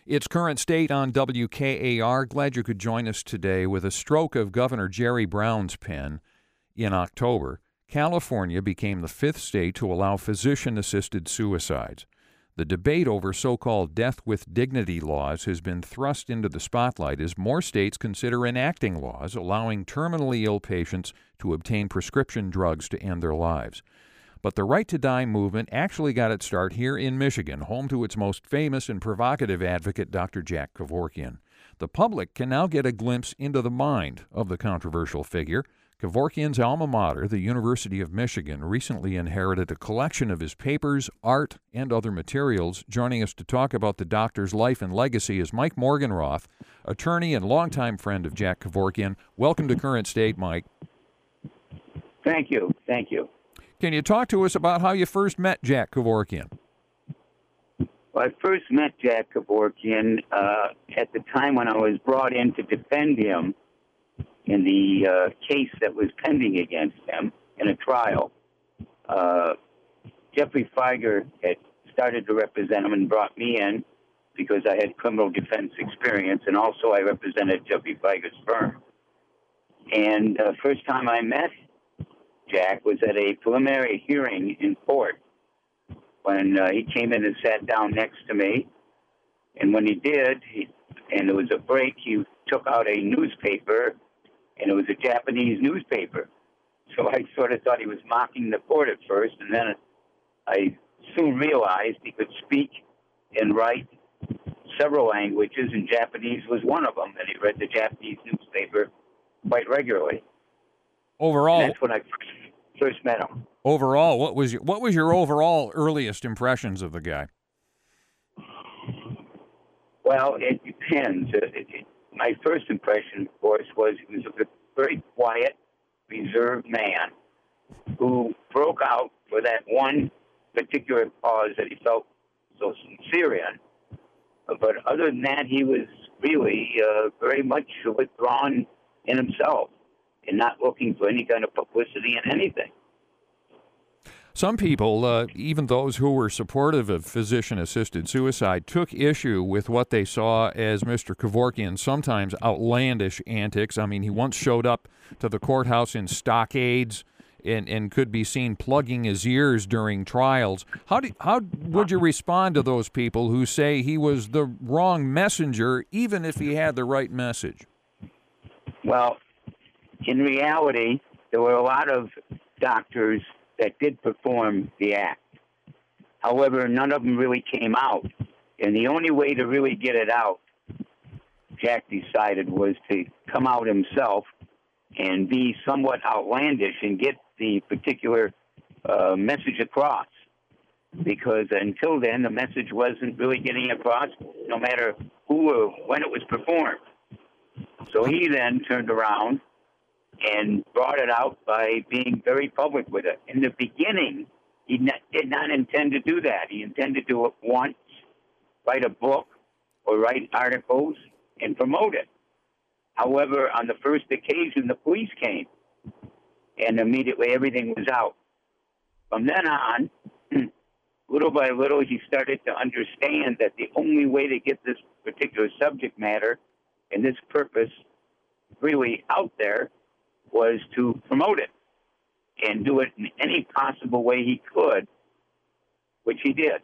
It's Current State on WKAR. Glad you could join us today. With a stroke of Governor Jerry Brown's pen in October, California became the fifth state to allow physician-assisted suicides. The debate over so-called death with dignity laws has been thrust into the spotlight as more states consider enacting laws allowing terminally ill patients to obtain prescription drugs to end their lives. But the Right to Die movement actually got its start here in Michigan, home to its most famous and provocative advocate, Dr. Jack Kevorkian. The public can now get a glimpse into the mind of the controversial figure. Kevorkian's alma mater, the University of Michigan, recently inherited a collection of his papers, art, and other materials. Joining us to talk about the doctor's life and legacy is Mike Morgenroth, attorney and longtime friend of Jack Kevorkian. Welcome to Current State, Mike. Thank you. Can you talk to us about how you first met Jack Kevorkian? Well, I first met Jack Kevorkian at the time when I was brought in to defend him in the case that was pending against him in a trial. Jeffrey Feiger had started to represent him and brought me in because I had criminal defense experience, and also I represented Jeffrey Feiger's firm. And the first time I met Jack was at a preliminary hearing in court when he came in and sat down next to me. And when he did, and there was a break, he took out a newspaper, and it was a Japanese newspaper. So I sort of thought he was mocking the court at first, and then I soon realized he could speak and write several languages, and Japanese was one of them, and he read the Japanese newspaper quite regularly. Overall, and that's when I first met him. Overall, what was your overall earliest impressions of the guy? Well, it depends. My first impression, of course, was he was a very quiet, reserved man who broke out for that one particular cause that he felt so sincere in. But other than that, he was really very much withdrawn in himself and not looking for any kind of publicity in anything. Some people, even those who were supportive of physician-assisted suicide, took issue with what they saw as Mr. Kevorkian's sometimes outlandish antics. I mean, he once showed up to the courthouse in stockades and could be seen plugging his ears during trials. How would you respond to those people who say he was the wrong messenger, even if he had the right message? Well, in reality, there were a lot of doctors that did perform the act. However, none of them really came out. And the only way to really get it out, Jack decided, was to come out himself and be somewhat outlandish and get the particular message across. Because until then, the message wasn't really getting across, no matter who or when it was performed. So he then turned around and brought it out by being very public with it. In the beginning, he did not intend to do that. He intended to do it once, write a book or write articles and promote it. However, on the first occasion, the police came, and immediately everything was out. From then on, little by little, he started to understand that the only way to get this particular subject matter and this purpose really out there was to promote it and do it in any possible way he could, which he did.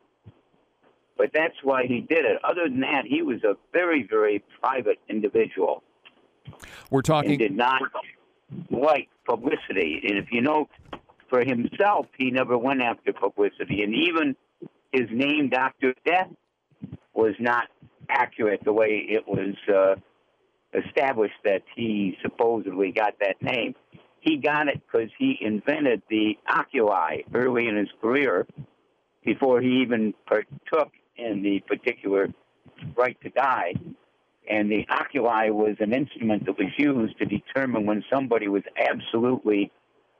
But that's why he did it. Other than that, he was a very, very private individual. We're talking... And did not like publicity. And if you know, for himself, he never went after publicity. And even his name, Dr. Death, was not accurate the way it was established that he supposedly got that name. He got it because he invented the oculi early in his career before he even partook in the particular right to die. And the oculi was an instrument that was used to determine when somebody was absolutely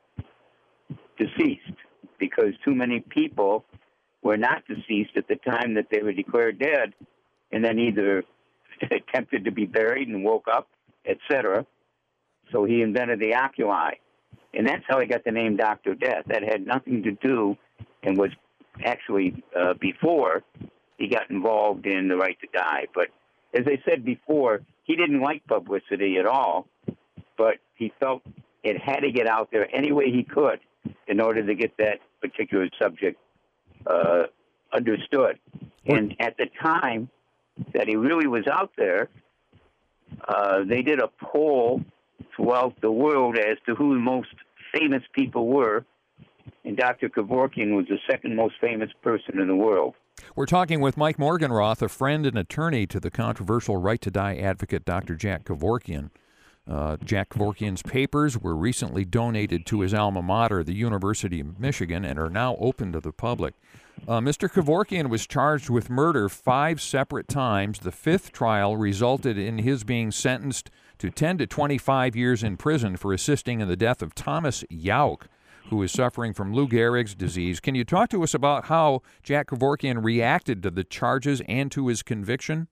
deceased, because too many people were not deceased at the time that they were declared dead and then either attempted to be buried and woke up, etc. So he invented the oculi. And that's how he got the name Dr. Death. That had nothing to do and was actually before he got involved in the Right to Die. But as I said before, he didn't like publicity at all, but he felt it had to get out there any way he could in order to get that particular subject understood. And at the time that he really was out there, they did a poll throughout the world as to who the most famous people were, and Dr. Kevorkian was the second most famous person in the world. We're talking with Mike Morgenroth, a friend and attorney to the controversial Right to Die advocate Dr. Jack Kevorkian. Jack Kevorkian's papers were recently donated to his alma mater, the University of Michigan, and are now open to the public. Mr. Kevorkian was charged with murder 5 separate times. The 5th trial resulted in his being sentenced to 10 to 25 years in prison for assisting in the death of Thomas Yauch, who is suffering from Lou Gehrig's disease. Can you talk to us about how Jack Kevorkian reacted to the charges and to his conviction?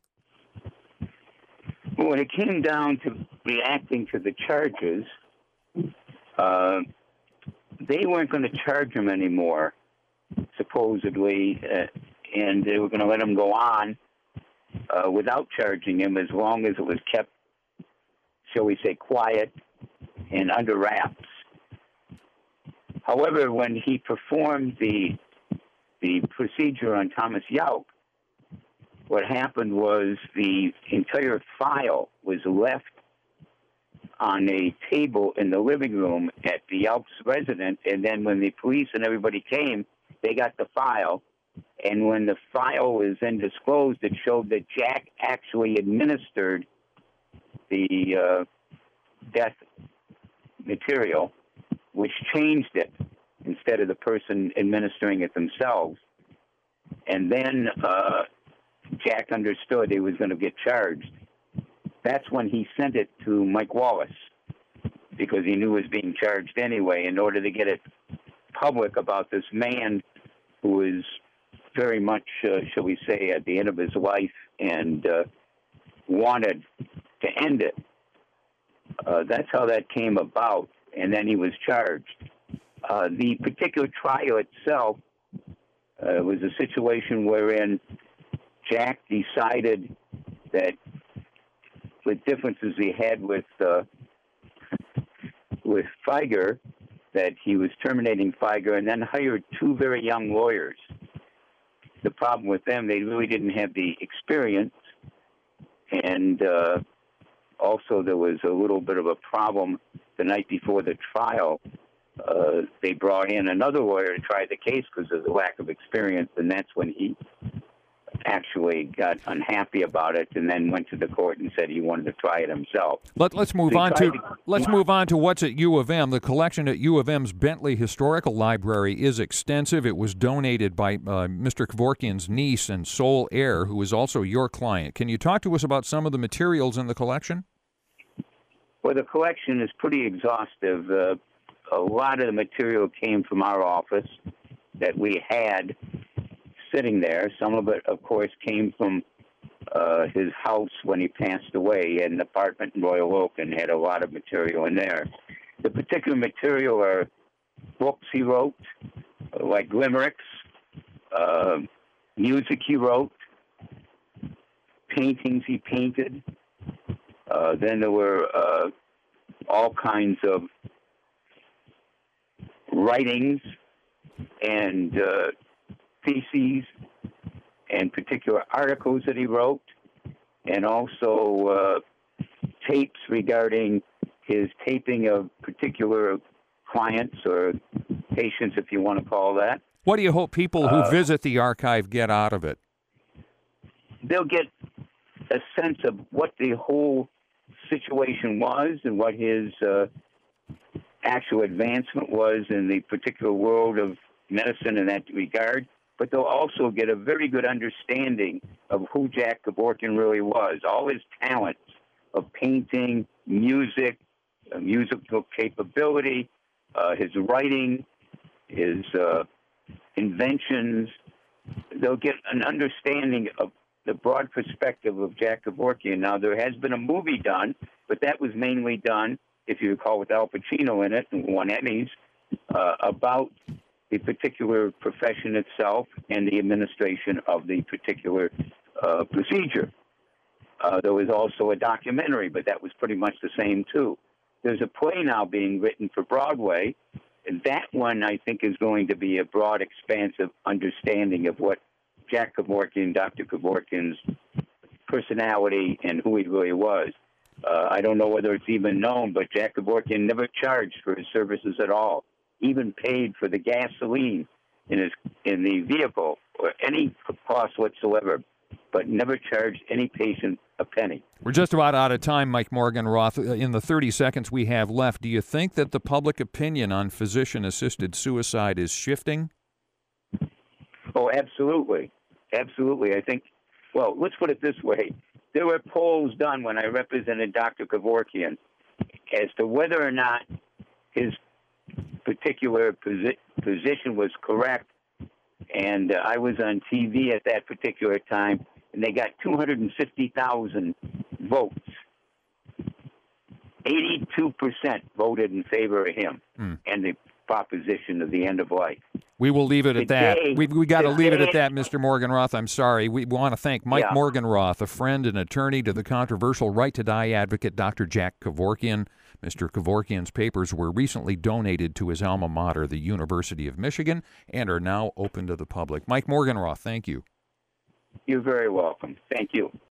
When it came down to reacting to the charges, they weren't going to charge him anymore, supposedly, and they were going to let him go on without charging him as long as it was kept, shall we say, quiet and under wraps. However, when he performed the procedure on Thomas Yauch, what happened was the entire file was left on a table in the living room at the Yauch's residence, and then when the police and everybody came, they got the file, and when the file was then disclosed, it showed that Jack actually administered the death material, which changed it instead of the person administering it themselves. And then Jack understood he was going to get charged. That's when he sent it to Mike Wallace, because he knew he was being charged anyway, in order to get it public about this man who was very much, shall we say, at the end of his life and wanted to end it. That's how that came about, and then he was charged. The particular trial itself was a situation wherein Jack decided that, with differences he had with Feiger, that he was terminating Feiger, and then hired 2 very young lawyers. The problem with them, they really didn't have the experience, and also there was a little bit of a problem the night before the trial. They brought in another lawyer to try the case because of the lack of experience, and that's when he actually got unhappy about it and then went to the court and said he wanted to try it himself. Let's move on to what's at U of M. The collection at U of M's Bentley Historical Library is extensive. It was donated by Mr. Kevorkian's niece and sole heir, who is also your client. Can you talk to us about some of the materials in the collection? Well, the collection is pretty exhaustive. A lot of the material came from our office that we had sitting there. Some of it, of course, came from his house when he passed away. He had an apartment in Royal Oak and had a lot of material in there. The particular material are books he wrote, like limericks, music he wrote, paintings he painted. Then there were all kinds of writings and theses and particular articles that he wrote, and also tapes regarding his taping of particular clients or patients, if you want to call that. What do you hope people who visit the archive get out of it? They'll get a sense of what the whole situation was and what his actual advancement was in the particular world of medicine in that regard, but they'll also get a very good understanding of who Jack Kevorkian really was, all his talents of painting, music, musical capability, his writing, his inventions. They'll get an understanding of the broad perspective of Jack Kevorkian. Now, there has been a movie done, but that was mainly done, if you recall, with Al Pacino in it and won Emmys, about the particular profession itself and the administration of the particular procedure. There was also a documentary, but that was pretty much the same, too. There's a play now being written for Broadway, and that one, I think, is going to be a broad, expansive understanding of what Jack Kevorkian, Dr. Kevorkian's personality and who he really was. I don't know whether it's even known, but Jack Kevorkian never charged for his services at all, even paid for the gasoline in the vehicle or any cost whatsoever, but never charged any patient a penny. We're just about out of time, Mike Morgenroth. In the 30 seconds we have left, do you think that the public opinion on physician-assisted suicide is shifting? Oh, absolutely. Absolutely. I think, well, let's put it this way. There were polls done when I represented Dr. Kevorkian as to whether or not his particular position was correct. And I was on TV at that particular time, and they got 250,000 votes. 82% voted in favor of him and the proposition of the end of life. We will leave it at that. We got to leave it at that, Mr. Morgenroth. I'm sorry. We want to thank Mike Morgenroth, a friend and attorney to the controversial right-to-die advocate Dr. Jack Kevorkian. Mr. Kevorkian's papers were recently donated to his alma mater, the University of Michigan, and are now open to the public. Mike Morgenroth, thank you. You're very welcome. Thank you.